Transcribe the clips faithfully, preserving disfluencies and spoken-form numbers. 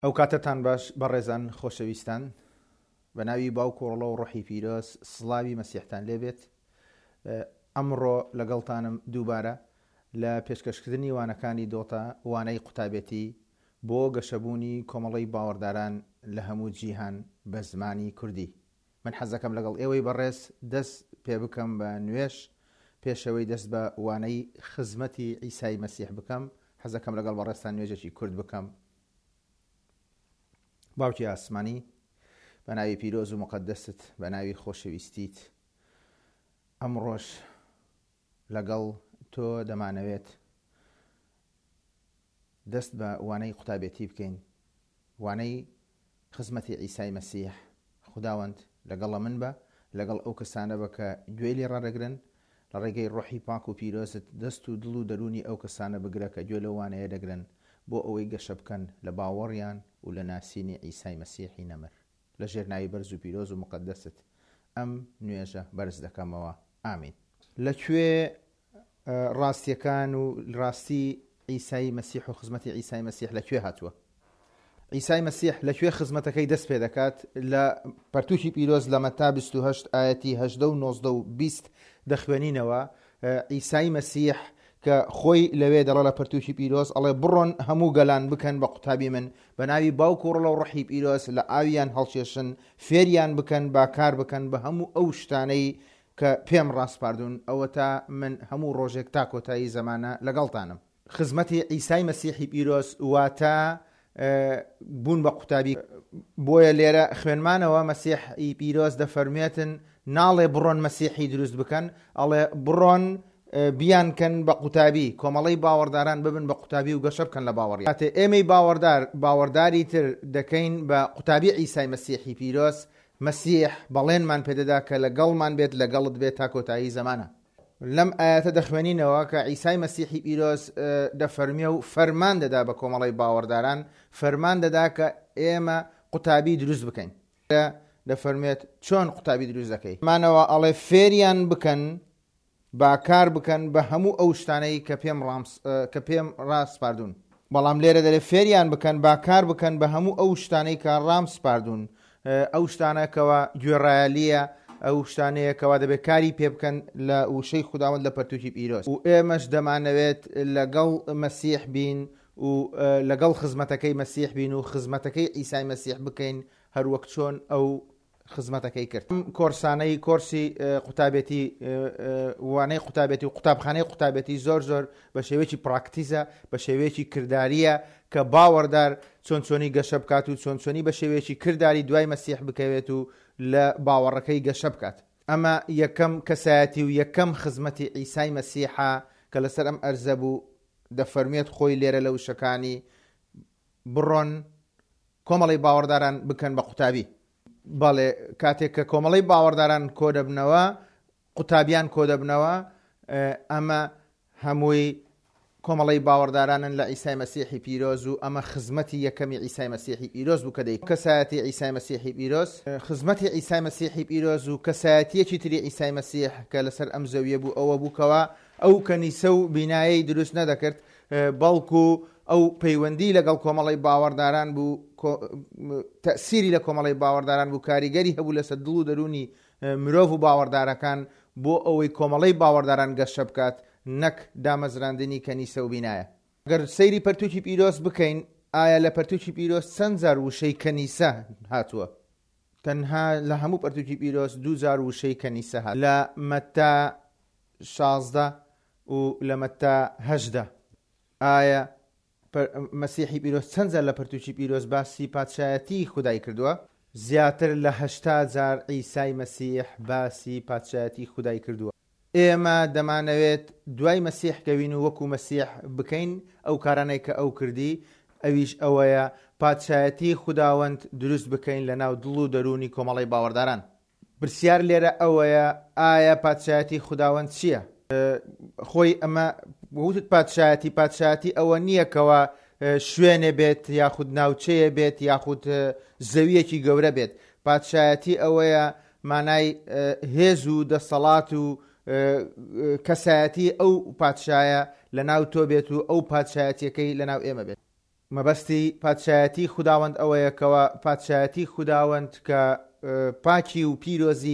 ئەو کاتتان باش بەڕێزان خۆشەویستان، بە ناوی باوکو ڕۆڵە و ڕۆحی پیرۆز سڵاوی مەسیحتان لێبێت. ئەمڕۆ لەگەڵتانم دووبارە لە پێشکەشکردنی وانەکانی دۆتا وانەی قوتابەتی بۆ گەشەبوونی کۆمەڵی باوەڕداران لە هەموو جیهان بە زمانی کوردی. من حەزەکەم لەگەڵ ئێوەی بەڕێز دەست پێ بکەم بە نوێش پێشەوەی دەست بە وانەی خزمەتی عیسای مەسیح بکەم. حەزەکەم لەگەڵ بەڕێستان نوێژێکی کورد بکەم. باوکی ئاسمانی، بە ناوی پیرۆز و مقدست، بە ناوی خۆشەویستیت، ئەمڕۆژ لەگەڵ تۆ دەمانەوێت دەست بە وانەی قوتابەتی بکەین، وانەی خزمەتی عیسای مەسیح. خوداوەند لەگەڵە من بە، لەگەڵ ئەو کەسانە بە کە گوێی لێ ڕادەگرن، لە ڕێگەی ڕۆحی پاک و پیرۆزت دەست و دڵ و دەرونی ئەو کەسانە بگرە کە گوێ لە وانەیە دەگرن بۆ ئەوەی گەشە بکەن لە باوەڕیان و لە ناسینی عیسای مەسیحی نەمر. لە ژێر ناوی بەرز و پیرۆز و مقدست ئەم نوێژە بەرز دەکەمەوە. ئامین. لەکوێ ڕاستیەکان و ڕاستی عیسای مەسیح و خزمەتی عیسای مەسیح لەکوێ هاتووە؟ عیسای مەسیح لەکوێ خزمەتەکەی دەست پێ دەکات؟ لە پەرتووکی پیرۆز لە مەتا بیست و هەشت ئاەتی هەژدە و نۆزدە و بیست دەخوێنینەوە. عیسای مەسیح کە خۆی لەوێ دەڵێ لە پەرتووکی پیرۆز، ئەڵێ بڕۆن هەموو گەلان بکەن بە قوتابی من، بە ناوی باوک و ڕۆڵە و ڕۆحی پیرۆز لە ئاویان هەڵکێشن، فێریان بکەن، باکار بکەن بە هەموو ئەو شتانەی کە پێم ڕاستپاردوون، ئەوە تا من هەموو ڕۆژێک تا کۆتایی زەمانە لەگەڵتانم. خزمەتی عیسای مەسیحی پیرۆز واتە بوون بە قوتابی. بۆیە لێرە خوێنمانەوە مەسیحی پیرۆز دەفەرمێتن ناڵێ بڕۆن مەسیحی دروست بکەن، ئەڵێ بڕۆن بیانکەن بە قوتابی، کۆمەڵی باوەڕداران ببن بە قوتابی و گەشە بکەن لە باوەڕی. کاتێ ئێمەی باوەڕدار باوەڕداری تر دەکەین بە قوتابی عیسای مەسیحی پیرۆز، مەسیح بەڵێنمان پێدەدا کە لەگەڵمان بێت، لەگەڵت بێت تا کۆتایی زەمانە. لەم ئاەتە دەخوێنینەوە کە عیسای مەسیحی پیرۆز دەفەرمێ و فەرمان دەدا بە کۆمەڵی باوەڕداران، فەرمان دەدا کە ئێمە قوتابی دروست بکەین. دەفەرمێت چۆن قوتابی دروست دەکەی؟ مانەوە ئەڵێ فێریان بکەن، باکار بکەن بە هەموو ئەو شتانەی کە پێم ڕاستپاردوون. بەڵام لێرە دەرێ فێریان بکەن، باکار بکەن بە هەموو ئەو شتانەی کە ڕامسپاردوون، ئەو شتانەکەوە گوێڕایەلیە، ئەو شتانەیەکەوە دەبێت کاری پێ بکەن لە وشەی خوداوەند لە پەرتووکی پیرۆز. و ئێمەش دەمانەوێت لەگەڵ مەسیح بین و لەگەڵ خزمەتەکەی مەسیح بین و خزمەتەکەی عیسای مەسیح بکەین هەروەک چۆن ئەو خزمەتەکەی کرد. کۆرسانەی کۆرسی قوتابەتی، وانەی قوتابەتی و قوتابخانەی قوتابەتی زۆر زۆر بە شێوەیەکی پراکتیزە، بە شێوەیەکی کرداریە کە باوەڕدار چۆن چۆنی گەشە بکات و چۆن چۆنی بە شێوەیەکی کردداری دوای مەسیح بکەوێت و لە باوەڕەکەی گەشە بکات. ئەمە یەکەم کەسایەتی و یەکەم خزمەتی عیسای مەسیحە کە لەسەر ئەم ئەرزە بوو. دەفەرمێت خۆی لێرە لە وشەکانی بڕۆن کۆمەڵی باوەڕداران بکەن بە قوتابی. بەڵێ کاتێک کە کۆمەڵی باوەڕداران کۆ دەبنەوە، قوتابیان کۆ دەبنەوە، ئەمە هەمووی کۆمەڵی باوەڕدارانن لە عیسای مەسیحی پیرۆز و ئەمە خزمەتی یەکەمی عیسای مەسیحی پیرۆز بوو کە دەی کەسایەتی عیسای مەسیحی پیرۆز. خزمەتی عیسای مەسیحی پیرۆز و کەسایەتیەکی تری عیسای مەسیح کە لەسەر ئەم زەویە بوو ئەوە بووکەوە ئەو کەنیسە و بینایی دروست نەدەکرد، بەڵکو ئەو پەیوەندی لەگەڵ کۆمەڵی باوەڕداران بوو، تەسیری لە کۆمەڵی باوەڕداران بوو، کاریگەری هەبوو لەسەر دڵ و دەرونی مرۆڤ و باوەڕدارەکان بۆ ئەوەی کۆمەڵی باوەڕداران گەشە بکات، نەک دامەزراندنی کەنیسە و بینایە. گەر سەیری پەرتووکی پیرۆز بکەین، ئایا لە پەرتووکی پیرۆز چەند جار وشەی کەنیسە هاتووە؟ تەنها لە هەموو پەرتووکی پیرۆز دوو جار وشەی کەنیسە هات، لە مەتا شازدە و لە مەتا هەژدە. ئایا مەسیحی پیرۆز چەند جار لە پەرتووکی پیرۆز باسی پادشایەتی خودای کردووە؟ زیاتر لە هەشتا جار عیسای مەسیح باسی پادشایەتی خودای کردووە. ئێمە دەمانەوێت دوای مەسیح کەوین و وەکو مەسیح بکەین ئەو کارانەی کە ئەو کردی، ئەویش ئەوەیە پادشایەتی خوداوەند دروست بکەین لە ناو دڵ و دەرونی کۆمەڵی باوەڕداران. پرسیار لێرە ئەوەیە ئایا پادشایەتی خوداوەند چییە؟ خۆی ئەمە وتت پادشایەتی پادشایەتی ئەوە نییە کەوە شوێنێ بێت یاخود ناوچەیە بێت یاخود زەویەکی گەورە بێت. پادشایەتی ئەوەیە مانای هێز و دەسەڵات و کەسایەتی ئەو پادشایە لە ناو تۆ بێت و ئەو پادشایەتیەکەی لە ناو ئێمە بێت. مەبەستی پادشایەتی خوداوەند ئەوەیەکەوە پادشایەتی خوداوەند کە پاکی و پیرۆزی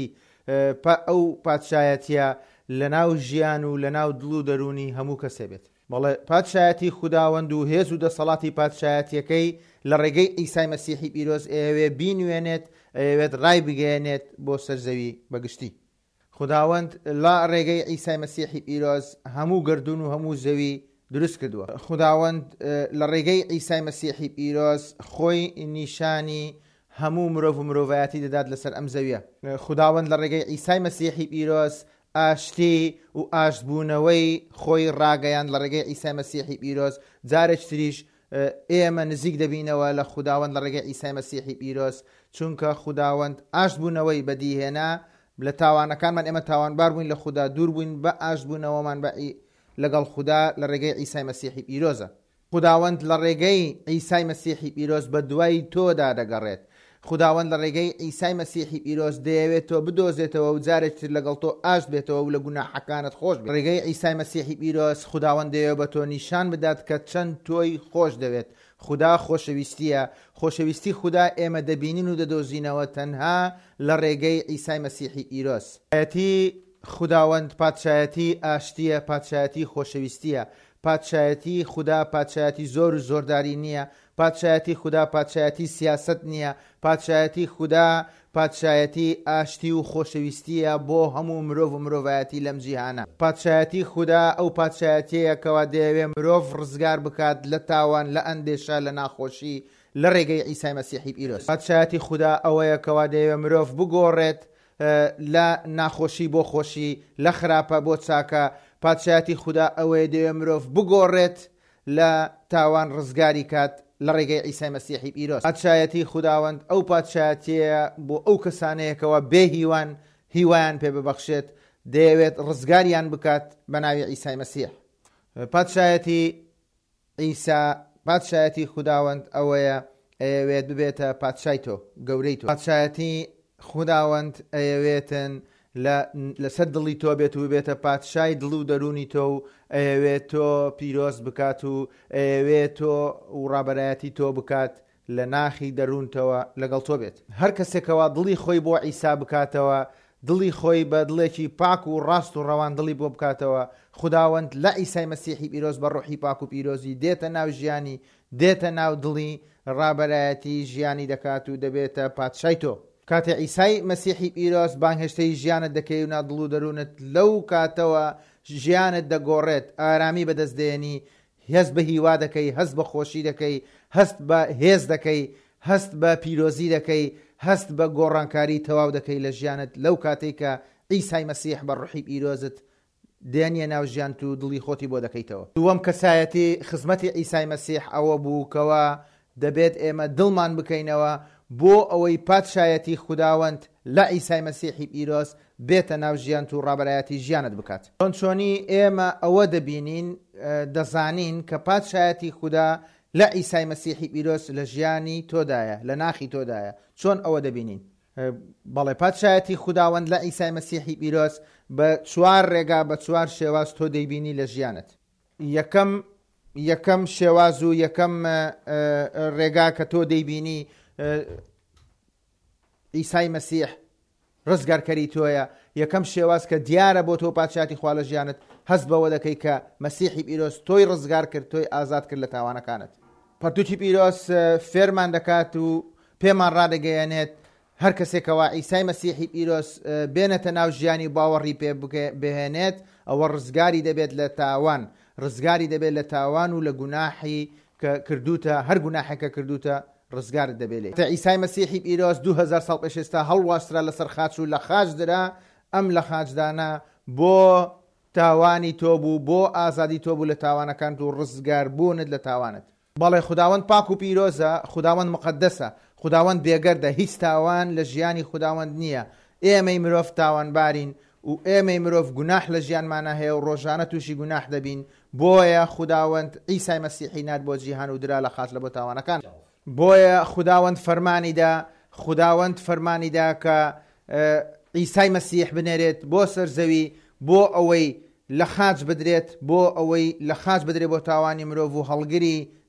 ئەو پادشایەتیە لە ناو ژیان و لە ناو دڵ و دەرونی هەموو کەسێ بێت. بەڵێ پادشایەتی خوداوەند و هێز و دەسەڵاتی پادشایەتیەکەی لە ڕێگەی ئیسای مەسیحی پیرۆز ئەوێ بینوێنێت، ئەوێت ڕای بگەێنێت بۆ سەرزەوی بەگشتی. خوداوەند لە ڕێگەی ئیسای مەسیحی پیرۆز هەموو گردون و هەموو زەوی دروست کردووە. خوداوەند لە ڕێگەی ئیسای مەسیحی پیرۆز خۆی نیشانی هەموو مرۆڤ و مرۆڤایەتی دەدات لەسەر ئەم زەویە. خوداوەند لە ڕێگەی ئیسای مەسیحی پیرۆز ئاشتی و ئاشتبوونەوەی خۆی ڕاگەیان لە ڕێگەی ئیسای مەسیحی پیرۆز. جارێک تریش ئێمە نزیک دەبینەوە لە خوداوەند لە ڕێگەی ئیسای مەسیحی پیرۆز، چونکە خوداوەند ئاشتبوونەوەی بەدیهێنا لە تاوانەکانمان ئێمە تاوانبار بووین لە خوددا، دوور بووین بە ئاشتبوونەوەمان بە لەگەڵ خوددا لە ڕێگەی ئیسای مەسیحی پیرۆزە. خوداوەند لە ڕێگەی ئیسای مەسیحی پیرۆز بە دوای تۆدا دەگەڕێت. خوداوەند لە ڕێگەی ئیسای مەسیحی پیرۆز دەیەوێت تۆ بدۆزێتەوە و جارێک تر لەگەڵ تۆ ئاشت بێتەوە و لە گوناحەکانت خۆش بێت. ڕێگەی ئیسای مەسیحی پیرۆز خوداوەند دەیەوێت بە تۆ نیشان بدات کە چەند تۆی خۆش دەوێت. خوددا خۆشەویستیە، خۆشەویستی خوددا ئێمە دەبینین و دەدۆزینەوە تەنها لە ڕێگەی ئیسای مەسیحی پیرۆز. پادشایەتی خوداوەند پادشایەتی ئاشتیە، پادشایەتی خۆشەویستیە. پادشایەتی خوددا پادشایەتی زۆر و زۆرداری نییە. پادشایەتی خوددا پادشایەتی سیاست نییە. پادشایەتی خوددا پادشایەتی ئاشتی و خۆشەویستیە بۆ هەموو مرۆڤ و مرۆڤایەتی لەم جیهانە. پادشایەتی خوددا ئەو پادشایەتیەکەوە دەیەوێت مرۆڤ ڕزگار بکات لە تاوان، لە ئەندێشە، لە ناخۆشی لە ڕێگەی ئیسای مەسیحی پیرۆز. پادشایەتی خوددا ئەوەیەکەوە دەیەوێت مرۆڤ بگۆڕێت لە ناخۆشی بۆ خۆشی، لە خراپە بۆ چاکە. پادشایەتی خوددا ئەوەیە دەیەوێت مرۆڤ بگۆڕێت لە تاوان ڕزگاری کات لە ڕێگەی ئیسای مەسیحی پیرۆز. پادشایەتی خوداوەند ئەو پادشایەتیە بۆ ئەو کەسانەیەکەوە بێ هیوان هیوایان پێ ببەخشێت، دەیەوێت ڕزگاریان بکات بە ناوی ئیسای مەسیح. پادشایەتی ئیسا پادشایەتی خوداوەند ئەوەیە ئەیەوێت ببێتە پادشای تۆ، گەورەی تۆ. پادشایەتی خوداوەند ئەیەوێتن لەسەر دڵی تۆ بێت و بێتە پادشای دڵ و دەرونی تۆ و ئەیەوێت تۆ پیرۆز بکات و ئەیەوێت تۆ و ڕابەرایەتی تۆ بکات لە ناخی دەروونتەوە لەگەڵ تۆ بێت. هەر کەسێکەوە دڵی خۆی بۆ ئیسا بکاتەوە، دڵی خۆی بە دڵێکی پاک و ڕاست و ڕەوان دڵی بۆ بکاتەوە، خوداوەند لە ئیسای مەسیحی پیرۆز بە ڕۆحی پاک و پیرۆزی دێتە ناو ژیانی، دێتە ناو دڵی، ڕابەرایەتی ژیانی دەکات و دەبێتە پادشای تۆ. کاتێ ئیسای مەسیحی پیرۆز بانگهێشتەی ژیانت دەکەی و نادڵ و دەروونت لەو کاتەوە ژیانت دەگۆڕێت، ئارامی بەدەستدێنی، هەست بە هیوا دەکەی، هەست بە خۆشی دەکەی، هەست بە هێز دەکەی، هەست بە پیرۆزی دەکەی، هەست بە گۆڕانکاری تەواو دەکەی لە ژیانت لەو کاتێک کە ئیسای مەسیح بە ڕوحی پیرۆزت دێنیە ناو ژیانت و دڵی خۆتی بۆ دەکەیتەوە. دووەم کەسایەتی خزمەتی ئیسای مەسیح ئەوە بوو کەوە دەبێت ئێمە دڵمان بکەینەوە بۆ ئەوەی پادشایەتی خوداوەند لە ئیسای مەسیحی پیرۆز بێتە ناو ژیانت و ڕابەرایەتی ژیانت بکات. چۆن چۆنی ئێمە ئەوە دەبینین، دەزانین کە پادشایەتی خوددا لە ئیسای مەسیحی پیرۆز لە ژیانی تۆدایە، لە ناخی تۆدایە. چۆن ئەوە دەبینین؟ بەڵێ پادشایەتی خوداوەند لە ئیسای مەسیحی پیرۆز بە چوار ڕێگا، بە چوار شێواز تۆ دەیبینی لە ژیانت. یەکەم یەکەم شێواز و یەکەم ڕێگا کە تۆ دەیبینی ئیسای مەسیح ڕزگارکەری تۆیە. یەکەم شێواز کە دیارە بۆ تۆ پادشایەتی خوا لە ژیانت، هەست بەوە دەکەی کە مەسیحی پیرۆز تۆی ڕزگار کرد، تۆی ئازاد کرد لە تاوانەکانت. پەرتووتی پیرۆز فێرمان دەکات و پێمان ڕادەگەیەنێت هەر کەسێکەوە ئیسای مەسیحی پیرۆز بێنێتە ناو ژیانی باوەڕی پێ بهێنێت، ئەوە ڕزگاری دەبێت لە تاوان، ڕزگاری دەبێت لە تاوان و لە گوناحی کە کردوتە، هەر گوناحێکە کردوتە ڕزگارت دەبێت. تا ئیسای مەسیحی پیرۆز دوو هەزار ساڵ پێش ئێستا هەڵواسترا لەسەر خاچ و لە خاچ درا، ئەم لە خاچدانە بۆ تاوانی تۆ بوو، بۆ ئازادی تۆ بوو لە تاوانەکانت و ڕزگار بوونت لە تاوانت. بەڵێ خوداوەند پاک و پیرۆزە، خوداوەند مقدسە، خوداوەند بێگەردە، هیچ تاوان لە ژیانی خوداوەند نییە. ئێمەی مرۆڤ تاوانبارین و ئێمەی مرۆڤ گوناح لە ژیانمانە هەیە و ڕۆژانە تووشی گوناح دەبین. بۆیە خوداوەند ئیسای مەسیحی نات بۆ جیهان و درا لە خاچ لە بۆ تاوانەکان. بۆیە خوداوەند فەرمانیدا خوداوەند فەرمانیدا کە ئیسای مەسیح بنێرێت بۆ سەر زەوی بۆ ئەوەی لە خاچ بدرێت، بۆ ئەوەی لە خاچ بدرێت بۆ تاوانی مرۆڤ و هەڵگری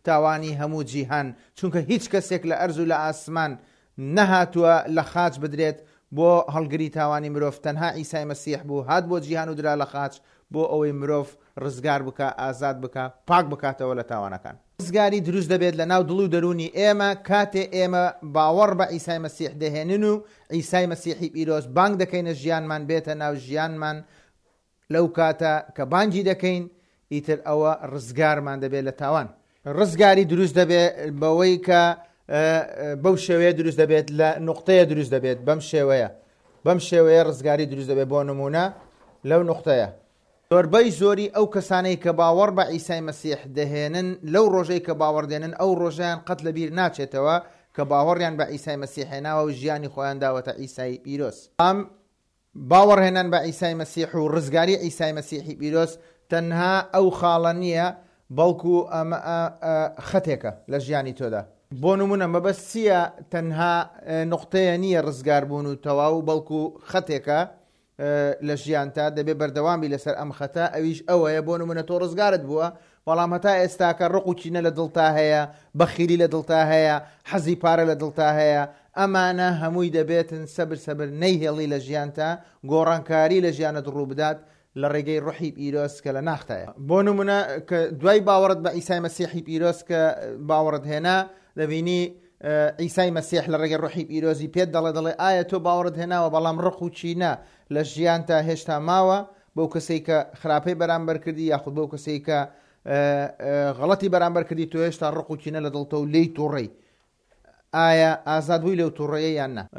تاوانی هەموو جیهان، چونکە هیچ کەسێک لە ئەرز و لە ئاسمان نەهاتووە لە خاچ بدرێت بۆ هەڵگری تاوانی مرۆڤ، تەنها ئیسای مەسیح بوو هات بۆ جیهان و درا لە خاچ بۆ ئەوەی مرۆڤ ڕزگار بکە، ئازاد بکە، پاک بکاتەوە لە تاوانەکان. ڕزگاری دروست دەبێت لە ناو دڵ و دەرونی ئێمە کاتێ ئێمە باوەڕ بە ئیسای مەسیح دەهێنن و ئیسای مەسیحی پیرۆز بانگ دەکەینە ژیانمان بێتە ناو ژیانمان. لەو کاتە کە بانگی دەکەین ئیتر ئەوە ڕزگارمان دەبێت لە تاوان. ڕزگاری دروست دەبێت بەوەی کە بەو شێوەیە دروست دەبێت، لە نقطەیە دروست دەبێت، بەم شێوەیە بەم شێوەیە ڕزگاری دروست دەبێت. بۆ نمونە لەو نقطەیە زۆربەی زۆری ئەو کەسانەی کە باوەڕ بە ئیسای مەسیح دەهێنن لەو ڕۆژەی کە باوەڕدێنن ئەو ڕۆژیان قەت لەبیر ناچێتەوە کە باوەڕیان بە ئیسای مەسیح هێناوە و ژیانی خۆیان داوەتە ئیسای پیرۆز. ئەم باوەڕهێنان بە ئیسای مەسیح و ڕزگاری ئیسای مەسیحی پیرۆز تەنها ئەو خاڵە نییە، بەڵکو ئەمە خەتێکە لە ژیانی تۆدا. بۆ نمونە مەبەست چییە؟ تەنها نقطەیە نییە ڕزگار بوون و تەواو، بەڵکو خەتێکە لە ژیانتا، دەبێت بەردەوامی لەسەر ئەم خەتە. ئەویش ئەوەیە بۆ نمونە تۆ ڕزگارت بووە، بەڵام هەتا ئێستاکە ڕق و چینە لە دڵتا هەیە، بەخیلی لە دڵتا هەیە، حەزی پارە لە دڵتا هەیە. ئەمانە هەمووی دەبێتن سەبر سەبر نەیهێڵی لە ژیانتا، گۆڕانکاری لە ژیانت ڕوو بدات لە ڕێگەی ڕوحی پیرۆز کە لە ناختایە. بۆ نمونە کە دوای باوەڕت بە ئیسای مەسیحی پیرۆز کە باوەڕت هێنا، دەبینی ئیسای مەسیح لە ڕێگەی ڕوحی پیرۆزی پێت دەڵێ دەڵێ ئایا تۆ باوەڕت هێناوە بەڵام ڕق و چینە لە ژیانتا هێشتا ماوە، بەو کەسەی کە خراپەی بەرامبەر کردی یاخود بەو کەسەی کە غەڵەتی بەرامبەر کردی، تۆ هێشتا ڕق و چینە لە دڵتە و لێی تووڕێی. ئایا ئازاد بووی لەو تووڕەیە یان نە؟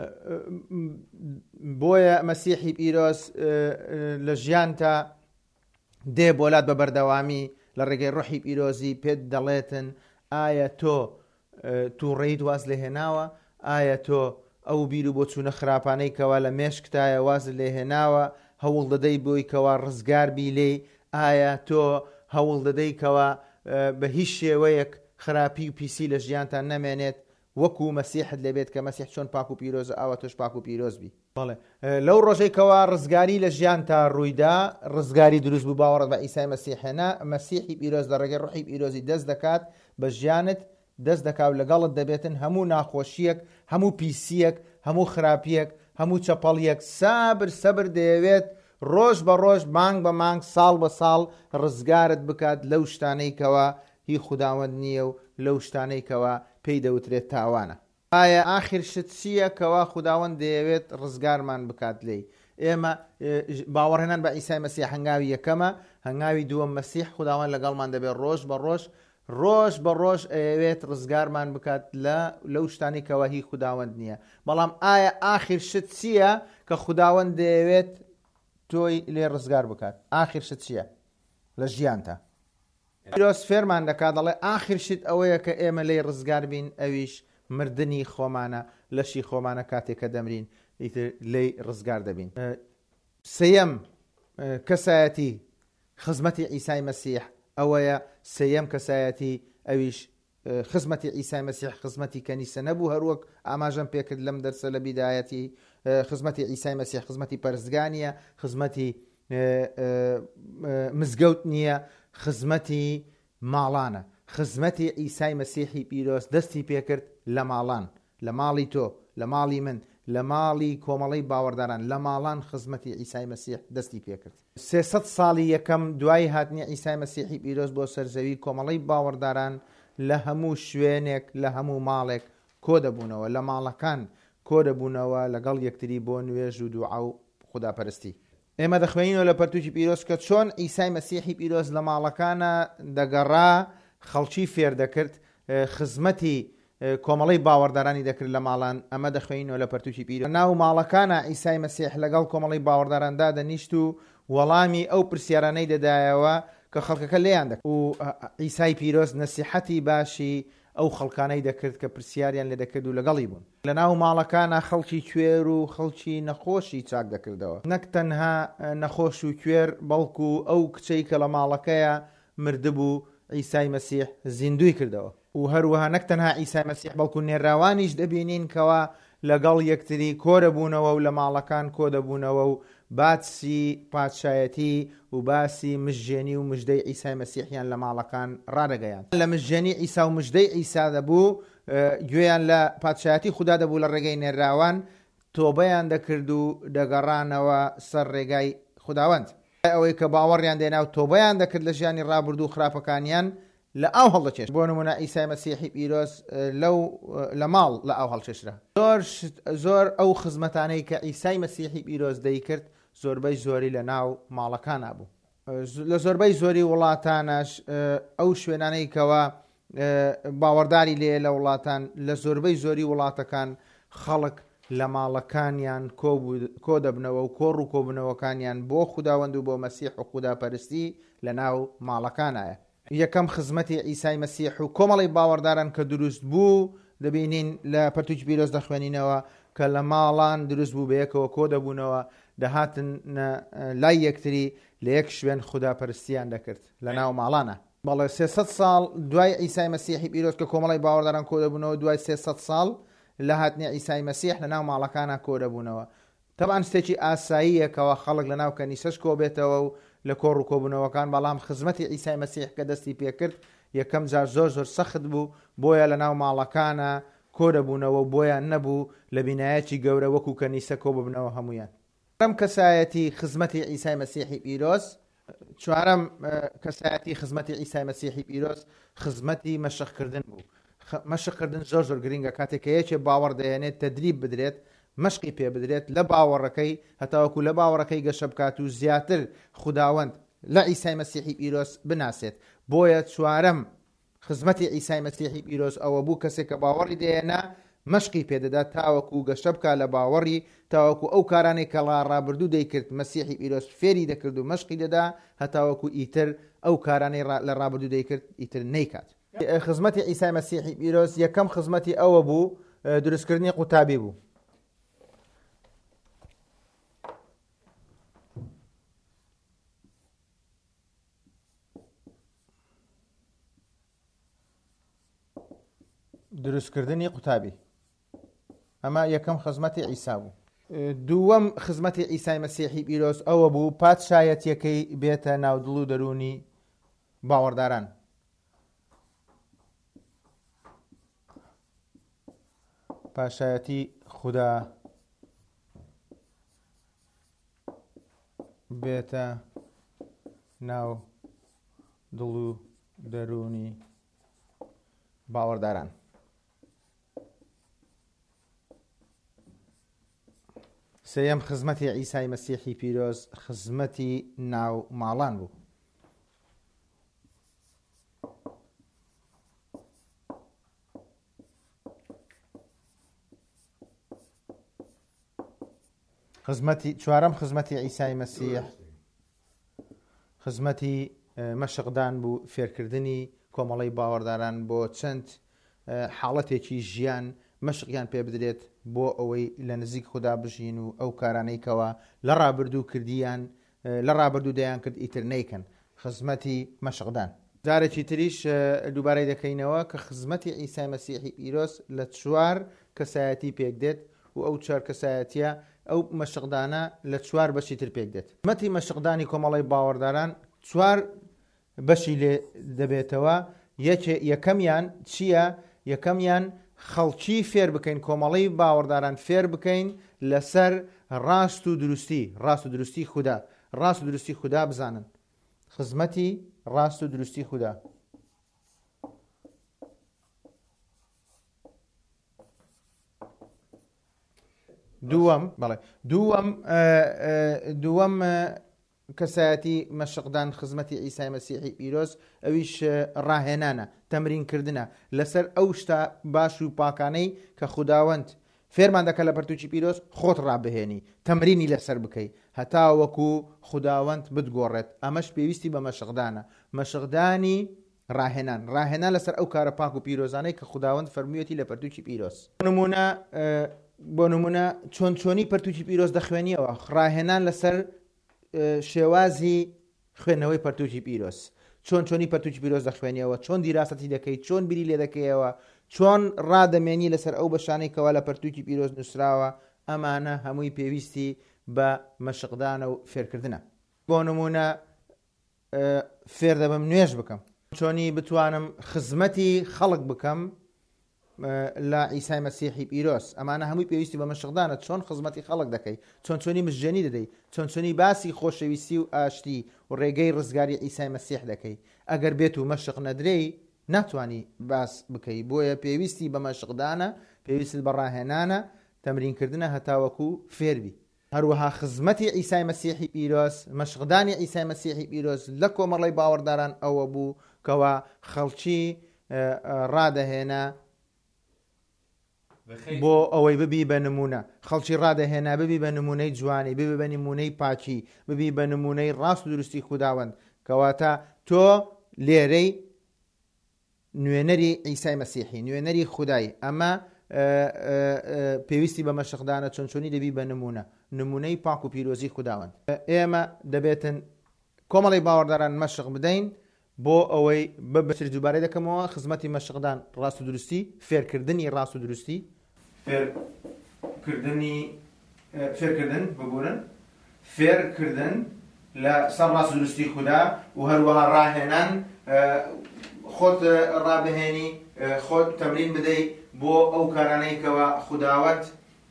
بۆیە مەسیحی پیرۆز لە ژیانتا دێ بۆلات بە بەردەوامی لە ڕێگەی ڕوحی پیرۆزی پێت دەڵێتن ئایا تۆ تووڕێیت واز لێ هێناوە؟ ئایا تۆ ئەو بیر و بۆ چوونە خراپانەی کەوا لە مێشکتایە واز لێ هێناوە هەوڵ دەدەی بۆی کەوا ڕزگار بی لێ؟ ئایا تۆ هەوڵ دەدەی کەوا بە هیچ شێوەیەک خراپی و پیسی لە ژیانتان نەمێنێت وەکو مەسیحت لێبێت کە مەسیح چۆن پاک و پیرۆز ئاوە تۆش پاک و پیرۆز بی؟ بەڵێ لەو ڕۆژەی کەوا ڕزگاری لە ژیانتا ڕوویدا، ڕزگاری دروست بوو، باوەڕت بە ئیسای مەسیح هێنا، مەسیحی پیرۆز لە ڕێگەی ڕوحی پیرۆزی دەست دەکات بە ژیانت، دەست دەکاو لەگەڵت دەبێتن هەموو ناخۆشیەک، هەموو پیسیەک، هەموو خراپیەک، هەموو چەپەڵیەک سابر سەبر دەیەوێت ڕۆژ بە ڕۆژ، مانگ بە مانگ، ساڵ بە ساڵ ڕزگارت بکات لەو شتانەی کەوا هی خوداوەند نییە و لەو شتانەی کەوا پێی دەوترێت تاوانە. ئایا ئاخر شت چییە کەوا خوداوەند دەیەوێت ڕزگارمان بکات لێی؟ ئێمە باوەڕهێنان بە ئیسای مەسیح هەنگاوی یەکەمە. هەنگاوی دووەم مەسیح خوداوەند لەگەڵمان دەبێت ڕۆژ بە ڕۆژ، ڕۆژ بە ڕۆژ ئەوێت ڕزگارمان بکات لە لەو شتانی کەوا هی خوداوەند نییە. بەڵام ئایا ئاخر شت چییە کە خوداوەند دەیەوێت تۆی لێ ڕزگار بکات؟ ئاخر شت چییە لە ژیانتا؟ پیرۆز فێرمان دەکات دەڵێ ئاخر شت ئەوەیە کە ئێمە لێی ڕزگار بین، ئەویش مردنی خۆمانە، لەشی خۆمانە کاتێک کە دەمرین ئیتر لێی ڕزگار دەبین. سەیەم کەسایەتی خزمەتی ئیسای مەسیح ئەوەیە، سەیەم کەسایەتی ئەویش خزمەتی ئیسای مەسیح خزمەتی کەنیسە نەبوو، هەروەک ئاماژەم پێکرد لەم دەرسە لە بیدایەتی. خزمەتی ئیسای مەسیح خزمەتی پەرستگانیە، خزمەتی مزگەوت نییە، خزمەتی ماڵانە. خزمەتی ئیسای مەسیحی پیرۆز دەستی پێکرد لە ماڵان، لە ماڵی تۆ، لە ماڵی من، لە ماڵی کۆمەڵی باوەڕداران، لە ماڵان خزمەتی ئیسای مەسیح دەستی پێکرد. سێسەد ساڵی یەکەم دوای هاتنی ئیسای مەسیحی پیرۆز بۆ سەرزەوی، کۆمەڵی باوەڕداران لە هەموو شوێنێک، لە هەموو ماڵێک کۆ دەبوونەوە، لە ماڵەکان کۆ دەبوونەوە لەگەڵ یەکتری بۆ نوێژ و دوعا و خوداپەرستی. ئێمە دەخوێنینەوە لە پەرتووکی پیرۆز کە چۆن ئیسای مەسیحی پیرۆز لە ماڵەکانە دەگەڕا، خەڵکی فێر دەکرد، خزمەتی کۆمەڵی باوەڕدارانی دەکرد لە ماڵان. ئەمە دەخوێنینەوە لە پەرتووکی پیرۆز. ناو ماڵەکانە ئیسای مەسیح لەگەڵ کۆمەڵی باوەڕداراندا دەنیشت و وەڵامی ئەو پرسیارانەی دەدایەوە کە خەڵکەکە لێیان دەکرد و ئیسای پیرۆز نەسیحەتی باشی ئەو خەڵکانەی دەکرد کە پرسیاریان لێ دەکرد و لەگەڵی بوون. لە ناو ماڵەکانە خەڵکی کوێر و خەڵکی نەخۆشی چاک دەکردەوە، نەک تەنها نەخۆش و کوێر، بەڵکو ئەو کچەی کە لە ماڵەکەیە مردبوو ئیسای مەسیح زیندوی کردەوە. و هەروەها نەک تەنها ئیسای مەسیح بەڵکو نێراوانیش دەبینین کەوا لەگەڵ یەکتری کۆ دەبوونەوە و لە ماڵەکان کۆ دەبوونەوە و باسی پادشایەتی و باسی مژێنی و مژدەی عیسای مەسیحیان لە ماڵەکان ڕادەگەیان. لە مژێنی عیسا و مژدەی عیسا دەبوو، گوێیان لە پادشایەتی خوددا دەبوو لە ڕێگەی نێراوان، تۆبەیان دەکرد و دەگەڕانەوە سەر ڕێگای خوداوەند. ئەوەی کە باوەڕیان دێنا و تۆبەیان دەکرد لە ژیانی ڕابردوو و خراپەکانیان لە ئاو هەڵدەچێت. بۆ نمونە ئیسای مەسیحی پیرۆز لەو لە ماڵ لە ئاو هەڵچێشرا. زۆر زۆر ئەو خزمەتانەی کە ئیسای مەسیحی پیرۆز دەیکرد زۆربەی زۆری لە ناو ماڵەکان بوو. لە زۆربەی زۆری وڵاتانەش ئەو شوێنانەی کەوە باوەڕداری لێ لە وڵاتان لە زۆربەی زۆری وڵاتەکان خەڵک لە ماڵەکانیان کۆ دەبنەوە و کۆڕ و کۆبنەوەکانیان بۆ خوداوەند و بۆ مەسیح و خوداپەرستی لە ناو ماڵەکانایە. یەکەم خزمەتی ئیسای مەسیح و کۆمەڵی باوەڕداران کە دروست بوو دەبینین لە پەرتووکی پیرۆز دەخوێنینەوە کە لە ماڵان دروست بوو بەیەکەوە کۆ دەبوونەوە، دەهاتن لای یەکتری لە یەک شوێن خوداپەرستیان دەکرد لە ناو ماڵانە. بەڵێ سێسەد ساڵ دوای ئیسای مەسیحی پیرۆز کە کۆمەڵی باوەڕداران کۆ دەبوونەوە، دوای سێسەد ساڵ لە هاتنی ئیسای مەسیح لە ناو ماڵەکانە کۆ دەبوونەوە. تەبان شتێکی ئاساییەکەوە خەڵک لە ناو کەنیسەش کۆ بێتەوە و لە کۆڕ و کۆبوونەوەکان، بەڵام خزمەتی ئیسای مەسیح کە دەستی پێکرد یەکەم جار زۆر زۆر سەخت بوو، بۆیە لە ناو ماڵەکانە کۆ دەبوونەوە، بۆیان نەبوو لە بینایەتی گەورە وەکو کەنیسە کۆ ببنەوە هەمویان. چوارەم کەسایەتی خزمەتی ئیسای مەسیحی پیرۆز چوارەم کەسایەتی خزمەتی ئیسای مەسیحی پیرۆز خزمەتی مەشقکردن بوو. مەشقکردن زۆر زۆر گرنگە. کاتێک کە یەکێ باوەڕ دەیەنێت تەدریب بدرێت، مەشقی پێ بدرێت لە باوەڕەکەی، هەتاوەکو لە باوەڕەکەی گەشە بکات و زیاتر خوداوەند لە ئیسای مەسیحی پیرۆز بناسێت. بۆیە چوارەم خزمەتی ئیسای مەسیحی پیرۆز ئەوە بوو کەسێک کە باوەڕی دێنا مەشقی پێدەدات تاوەکو گەشە بکات لە باوەڕی، تاوەکو ئەو کارانێک کە ڕابردوو دەیکرد مەسیحی پیرۆز فێری دەکرد و مەشقی دەدا، هەتاوەکو ئیتر ئەو کارانەی لە ڕابردوو دەیکرد ئیتر نەیکات. خزمەتی ئیسای مەسیحی پیرۆز یەکەم خزمەتی ئەوە بوو دروستکردنی قوتابی بوو. دروستکردنی قوتابی ئەمە یەکەم خزمەتی ئیسا بوو. دووەم خزمەتی ئیسای مەسیحی پیرۆز ئەوە بوو پادشایەتیەکەی بێتە ناودڵ و دەرونی باوەڕداران. پادشایەتی خوددا بێتە ناو دڵ و دەرونی باوەڕداران. سێیەم خزمەتی ئیسای مەسیحی پیرۆز خزمەتی ناو ماڵان بوو. خزمەتی چوارەم خزمەتی ئیسای مەسیح خزمەتی مەشقدان بوو، فێرکردنی کۆمەڵی باوەڕداران بۆ چەند حاڵەتێکی ژیان مەشقیان پێ بدرێت بۆ ئەوەی لە نزیک خوددا بژین و ئەو کارانەی کەوە لە ڕابردوو کردیان لە ڕابردوو دەیان کرد ئیتر نەیکەن. خزمەتی مەشقدان. جارێکی تریش دووبارەی دەکەینەوە کە خزمەتی ئیسای مەسیحی پیرۆز لە چوار کەسایەتی پێک دێت و ئەو چوار کەسایەتیە ئەو مەشقدانە لە چوار بەشی تر پێک دێت. خزمەتی مەشقدانی کۆمەڵی باوەڕداران چوار بەشی لێ دەبێتەوە. یەکەمیان چییە؟ یەکەمیان خەڵکی فێر بکەین، کۆمەڵی باوەڕداران فێر بکەین لەسەر ڕاست و دروستی ڕاست و دروستی خوددا، ڕاست و دروستی خوددا بزانن. خزمەتی ڕاست و دروستی خوددا. دووەم بەڵێ دووەم دووەم کەسایەتی مەشقدان خزمەتی ئیسای مەسیحی پیرۆز ئەویش ڕاهێنانە، تەمرینکردنە لەسەر ئەو شتە باش و پاکانەی کە خوداوەند فێرمان دەکە لە پەرتووکی پیرۆز خۆت ڕابهێنی، تەمرینی لەسەر بکەی هەتا وەکو خوداوەند بتگۆڕێت. ئەمەش پێویستی بە مەشقدانە، مەشقدانی ڕاهێنان ڕاهێنان لەسەر ئەو کارە پاک و پیرۆزانەی کە خوداوەند فەرموویەتی لە پەرتووکی پیرۆز. نمونە بۆ نمونە چۆن چۆنی پەرتووکی پیرۆز دەخوێنیەوە، ڕاهێنان لەسەر شێوازی خوێندنەوەی پەرتووکی پیرۆز، چۆن چۆنی پەرتووکی پیرۆز دەخوێنیەوە، چۆن دیراسەتی دەکەی، چۆن بیری لێ دەکەیەوە، چۆن ڕادەمێنی لەسەر ئەو بەشانەی کەوا لە پەرتووکی پیرۆز نووسراوە. ئەمانە هەمووی پێویستی بە مەشقدانە و فێرکردنە. بۆ نمونە فێر دەبم نوێژ بکەم، چۆنی بتوانم خزمەتی خەڵک بکەم لە عیسای مەسیحی پیرۆز. ئەمانە هەمووی پێویستی بە مەشقدانە. چۆن خزمەتی خەڵک دەکەی، چۆن چۆنی مژجێنی دەدەی، چۆن چۆنی باسی خۆشەویستی و ئاشتی و ڕێگەی ڕزگاری عیسای مەسیح دەکەی. ئەگەر بێت و مەشق نەدرێی ناتوانی باس بکەی. بۆیە پێویستی بە مەشقدانە، پێویست بە ڕاهێنانە، تەمرینکردنە هەتاوەکو فێربی. هەروەها خزمەتی عیسای مەسیحی پیرۆز، مەشقدانی عیسای مەسیحی پیرۆز لە کۆمەڵی باوەڕداران ئەوە بوو کەوا خەڵکی ڕادەهێنا بۆ ئەوەی ببی بە نمونە، خەڵکی ڕادەهێنا ببی بە نمونەی جوانی، ببی بە نمونەی پاچی، ببی بە نمونەی ڕاست و دروستی خوداوەند. کەواتە تۆ لێرەی نوێنەری عیسای مەسیحی، نوێنەری خودای. ئەمە پێویستی بە مەشقدانە، چۆن چۆنی دەبی بە نمونە، نمونەی پاک و پیرۆزی خوداوەند. ئێمە دەبێتن کۆمەڵی باوەڕداران مەشق بدەین بۆ ئەوەی بەبتر دووبارەی دەکەمەوە خزمەتی مەشقدان ڕاست و دروستی، فێرکردنی ڕاست و دروستی، فێرکردنی فێرکردن ببورن، فێرکردن لە سەر ڕاست و دروستی خوددا و هەروەها ڕاهێنان، خۆت ڕابهێنی، خۆت تەمرین بدەی بۆ ئەو کارانەی کەوا خوداوەند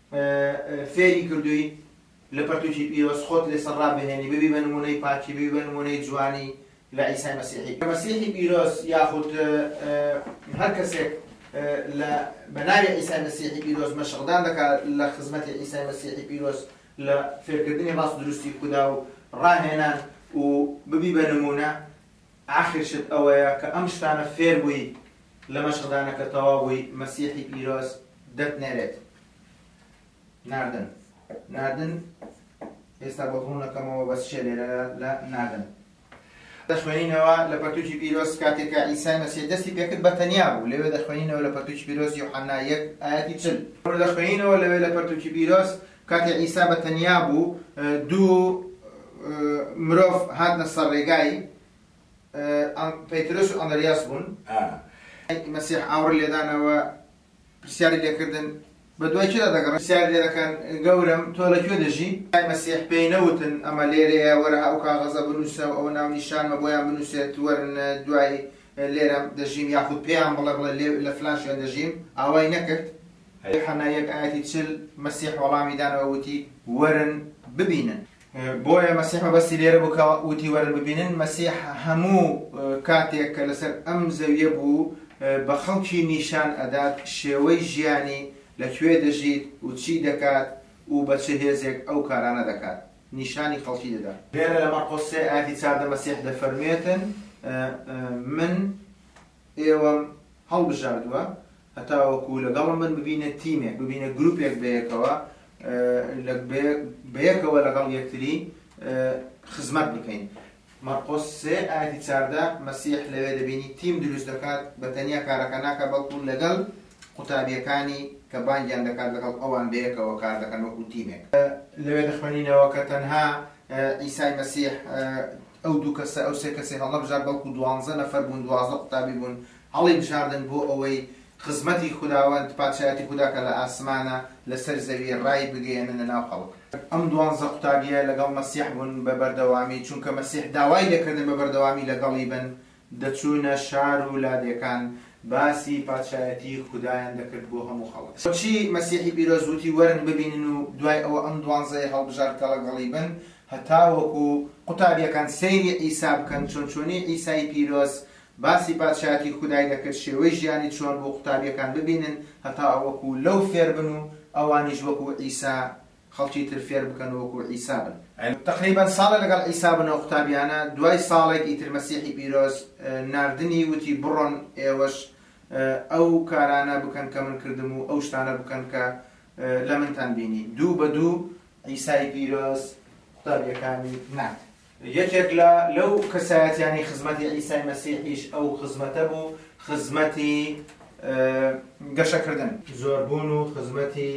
فێری کردووی لە پەرتووکی پیرۆز، خۆت لێسەر ڕابهێنی، ببی بە نمونەی پاکی، ببی بە نمونەی جوانی لە عیسای مەسیحی. مەسیحی پیرۆز یاخود هەر کەسێک لە بەناوی عیسای مەسیحی پیرۆز مەشقدان دەکات لە خزمەتی عیسای مەسیحی پیرۆز لە فێرکردنی ڕاست و دروستی خوددا و ڕاهێنان و ببی بە نمونە. ئاخر شت ئەوەیە کە ئەم شتانە فێر بووی لە مەشقدانەکە تەواو بووی، مەسیحی پیرۆز دەتنێرێت. ناردن ناردن ئێستا بە ڕوونەکەمەوە بەس شێ لێرە لە ناردن دەخوێنینەوە لە پەرتووکی پیرۆز کاتێکە عیسای مەسیح دەستی پێکرد بە تەنیا بوو. لەوێ دەخوێنینەوە لە پەرتووکی پیرۆز یوحەنا یەک ئایەتی چل. دەخوێنینەوە لەوێ لە پەرتووکی پیرۆز کاتێک عیسا بە تەنیا بوو، دوو مرۆڤ هاتنە سەر ڕێگای، پەیترۆس و ئەندریاس بوون. مەسیح ئاوڕ لێدانەوە پرسیاری لێکردن بە دوای چێدا دەگەڕێن، پرسیاری لێ دەکەن گەورم تۆ لەکوێ دەژی؟ مەسیح پێی نەوتن ئەمە لێرەیە وەرە ئەو کاغەزە بنووسە و ئەوە ناو نیشانمە بۆیان بنووسێت وەرن دوای لێرە دەژیم، یاخود پێیان بڵێ بڵێ لە فلان شوێن دەژیم. ئاوای نەکرد. یوحەنا یەک ئایەتی چل مەسیح وەڵامی دانەوە وتی وەرن ببینن. بۆیە مەسیح مەبەستی لێرە بوو کە وتی وەرن ببینن. مەسیح هەموو کاتێک کە لەسەر ئەم زەویە بوو بە خەڵکی نیشان ئەدات شێوەی ژیانی، لەکوێ دەژیت و چی دەکات و بە چه هێزێک ئەو کارانە دەکات، نیشانی خەڵکی دەدات. لێرە لە مەرقۆس سێ ئایەتی چاردە مەسیح دەفەرمێتن من ئێوەم هەڵبژاردووە هەتاوەکو لەگەڵ من ببینە تیمێک، ببینە گروپێک بەیەکەوە، بەیەکەوە لەگەڵ یەکتری خزمەت بکەین. مەرقۆس سێ ئایەتی چاردە مەسیح لەوێ دەبینی تیم دروست دەکات، بە تەنیا کارەکە ناکە بەڵکو لەگەڵ قوتابیەکانی کە بانگیان دەکات لەگەڵ ئەوان بەیەکەوە کار دەکەن وەکو تیمێک. لەوێ دەخوێنینەوە کە تەنها عیسای مەسیح ئەو دوو کەسە ئەو سێ کەسێ هەڵنەبژار بەڵکو دوانزە نەفەر بوون، دوازدە قوتابی بوون، هەڵی بژاردن بۆ ئەوەی خزمەتی خوداوەند پادشایەتی خوددا کە لە ئاسمانە لەسەر زەوی ڕای بگەێنن لەناو خەڵک. ئەم دوانزە قوتابیە لەگەڵ مەسیح بوون بە بەردەوامی، چونکە مەسیح داوای دەکردن بە بەردەوامی لەگەڵی بن، دەچوونە شار و لادێکان، باسی پادشایەتی خودایان دەکرد بۆ هەموو خەڵک. چی مەسیحی پیرۆز وتی وەرن ببینن و دوای ئەوە ئەم دوانزەی هەڵبژار کە لەگەڵی بن هەتاوەکو قوتابیەکان سەیری عیسا بکەن، چۆن چۆنی عیسای پیرۆز باسی پادشایەتی خودای دەکرد، شێوەی ژیانی چۆن بۆ قوتابیەکان ببینن هەتا ئەوەکو لەو فێر بن و ئەوانیش وەکو عیسا خەڵکی تر فێر بکەن و وەکو عیسا بن. تقریبا ساڵە لەگەڵ عیسا بن ئەو قوتابیانە. دوای ساڵێک ئیتر مەسیحی پیرۆز ناردنی وتی بڕۆن ئێوەش ئەو کارانە بکەن کە من کردم و ئەو شتانە بکەن کە لە منتان بینی. دوو بە دوو عیسای پیرۆز قوتابیەکانی نارد. یەکێک لە لەو کەسایەتیانی خزمەتی عیسای مەسیحیش ئەو خزمەتە بوو، خزمەتی گەشەکردن، زۆربوون و خزمەتی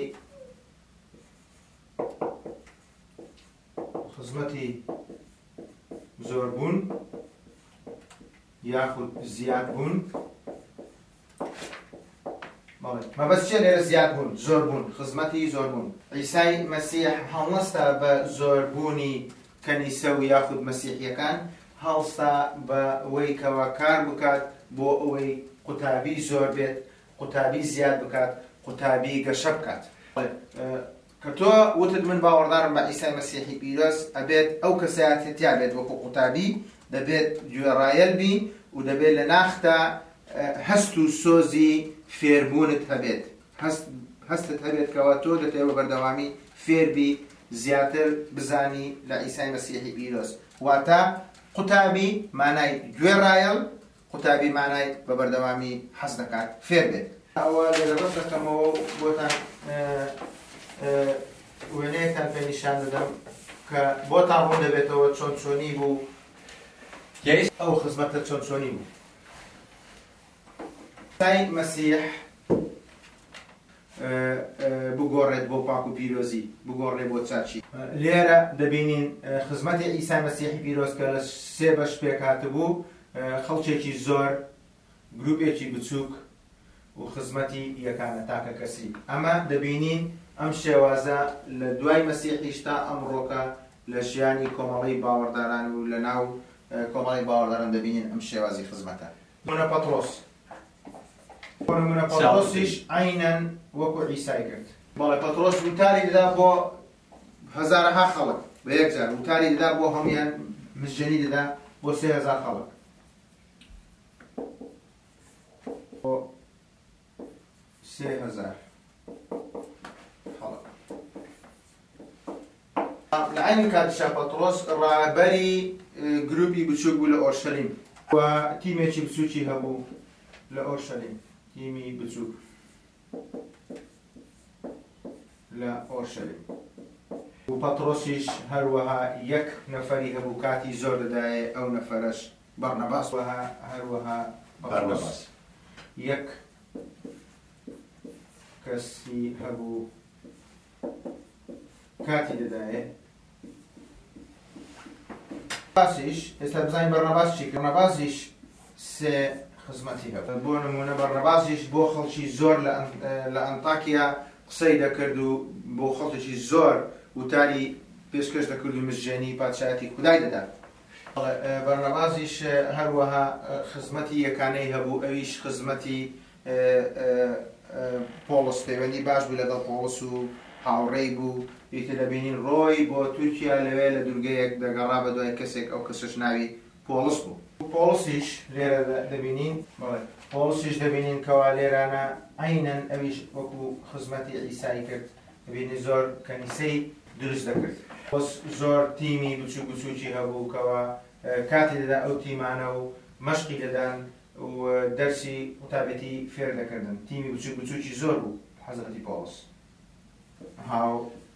خزمەتی زۆربوون یاخود زیادبوون مەبەست چیە لێرە زیاد بوون زۆر بوون خزمەتی زۆر بوون عیسای مەسیح هەڵنەستا بە زۆربوونی کەنیسە و یاخود مەسیحیەکان هەڵستا بە ئەوەی کەوا کار بکات بۆ ئەوەی قوتابی زۆر بێت قوتابی زیاد بکات قوتابی گەشە بکات کە تۆ وتت من باوەڕدارم بە عیسای مەسیحی پیرۆز ئەبێت ئەو کەسایەتیا بێت وەکو قوتابی دەبێت گوێڕایەل بی و دەبێت لە ناختا هەست و سۆزی فێربوونت هەبێت هەستت هەبێت کەوا تۆ دەتەوێت بەردەوامی فێربی زیاتر بزانی لە عیسای مەسیحی پیرۆز واتە قوتابی مانای گوێڕایەڵ قوتابی مانای بە بەردەوامی حەز دەکات فێر بێت ئەوە لێرە ڕەت دەکەمەوە بۆتان وێنەیەکتان پێ نیشان دەدەم کە بۆتان ڕوون دەبێتەوە چۆن چۆنی بوو ئەو خزمەتە چۆن چۆنی بوو عیسای مەسیح بگۆڕێت بۆ پاک و پیرۆزی بگۆڕێت بۆ چاچی لێرە دەبینین خزمەتی عیسای مەسیحی پیرۆز کە لە سێ بەش پێک هاتبوو خەڵکێکی زۆر گروپێکی بچووک و خزمەتی یەکانە تاکە کەسی ئەمە دەبینین ئەم شێوازە لە دوای مەسیحیشتا ئەمڕۆکە لە ژیانی کۆمەڵی باوەڕداران و لە ناو کۆمەڵی باوەڕداران دەبینین ئەم شێوازی خزمەتە نمونە پەترۆس نمونە پەترۆسیش عینەن وەکو عیسای کرد بەڵێ پەترۆس وتاری دەدا بۆ هەزارەها خەڵک بە یەکجار وتاری دەدا بۆ هەمویان مزجەنی دەدا بۆ سێ هەزار خەڵک بۆ سێ هەزار خەڵک لە عین کاتیشا پەترۆس ڕابەری گروپی بچووک بوو لە ئۆرشەلیم و تیمێکی بچووکی هەبوو لە ئۆرشەلیم تیمی بچووک لە ئۆرشەلیم و پەترۆسیش هەروەها یەک نەفەری هەبوو کاتی زۆر دەدایە ئەو نەفەرەش بەرنەباس وەها هەروەها بەرنەباس یەک کەسی هەبوو کاتی دەدایە باسیش ئێستا بزانین بەرنەباس چی بەرنەباسیش سێ خزمەتی هەبوو بۆ نمونە بەرنەباسیش بۆ خەڵکی زۆر لە ئەنتاکیا قسەی دەکرد و بۆ خەڵکی زۆر وتاری پێشکەش دەکرد و مزجێنی پادشایەتی خودای دەدا بەرنەباسیش هەروەها خزمەتی یەکانەی هەبوو ئەویش خزمەتی پۆڵس پەیوەندی باش بوو لەگەڵ پۆڵس و هاوڕێی بوو یەکتر دەبینین ڕۆی بۆ تورکیا لەوێ لە دوورگەیەک دەگەڕا بە دوای کەسێک ئەو کەسش ناوی پۆڵس بوو پۆڵسیش لێرە دەبینین پۆڵسیش دەبینین کەوا لێرانە عینەن ئەویش وەکو خزمەتی عیسای کرد دەبینی زۆر کەنیسەی دروست دەکرد زۆر تیمی بچوو بچووکی هەبوو کەوا کاتی دەدا ئەو تیمانە و مەشقی دەدان و دەرسی قوتابەتی فێر دەکردن تیمی بچوو بچووکی زۆر بوو حەزرەتی پۆڵس هاو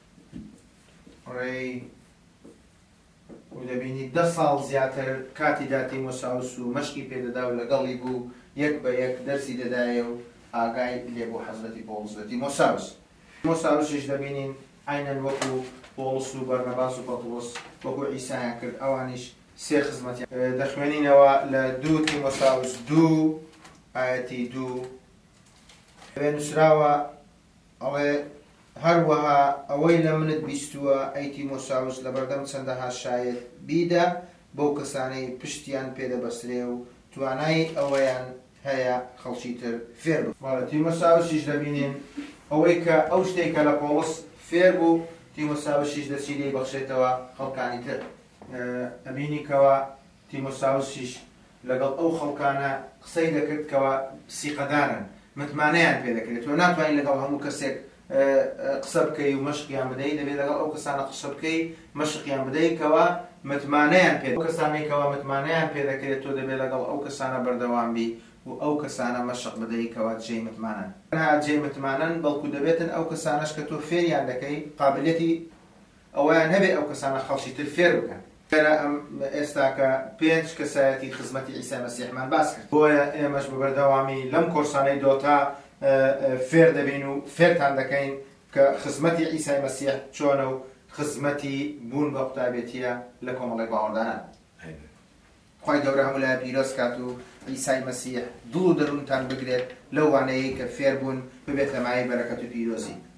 ڕێی و دەبینی دە ساڵ زیاتر کاتی دا تیمۆساوس و مەشقی پێدەدا و لەگەڵی بوو یەک بە یەک دەرسی دەدایە و ئاگای لێ بۆ حەزرەتی پۆڵس بێت تیمۆساوس تیمۆساوسیش دەبینین عینەن وەکو پۆڵس و بەرنەباس و پەترۆس وەکو عیسایان کرد ئەوانیش سێ خزمەتیان دەخوێنینەوە لە دوو تیمۆساوس دوو ئاەتی دوو لەوێ نووسراوە ئەڵێ هەروەها ئەوەی لە منت بیستووە ئەی تیمۆساوس لەبەردەم چەندەها شایەت بیدە بەو کەسانەی پشتیان پێدەبەسترێ و توانای ئەوەیان هەیە خەڵکی تر فێر بوو تیمۆساوسیش دەبینین ئەوەی کە ئەو شتێکە لە پۆڵس فێر بوو تیمۆساوسیش دەچی لێی بەخشێتەوە خەڵکانی تر ئەبینی کەوا تیمۆساوسیش لەگەڵ ئەو خەڵکانە قسەی دەکرد کەوا سیقەدارن متمانەیان پێ دەکرێت تۆ ناتوانین لەگەڵ هەموو کەسێک قسە بکەی و مەشقیان بدەیت دەبێت لەگەڵ ئەو کەسانە قسە بکەی مەشقیان بدەیت کەوا متمانەیان پێ کەسانەی کەوا متمانەیان پێ دەکرێت تۆ دەبێت لەگەڵ ئەو کەسانە بەردەوام بی و ئەو کەسانە مەشق بدەیت کەوا جێی متمانن تەنها جێی متمانن بەڵکو دەبێتن ئەو کەسانەش کە تۆ فێریان دەکەی قابلیەتی ئەویان هەبێت ئەو کەسانە خەڵکی تر فێر بکەن ئێستا کە پێنج کەسایەتی خزمەتی عیسای مەسیحمان باس کرد بۆیە ئێمەش بەبەردەوامی لەم کۆرسانەی دۆتا فێر دەبین و فێرتان دەکەین کە خزمەتی عیسای مەسیح چۆنە و خزمەتی بوون بە قوتابەتیە لە کۆمەڵی باوەڕداران خی گەورە هەموو لای پیرۆز کات و عیسای مەسیح دڵ و دەروونتان بگرێت لەو وانەیە کە فێر بوون ببێت لە مایەی بەرەکەت و پیرۆزی.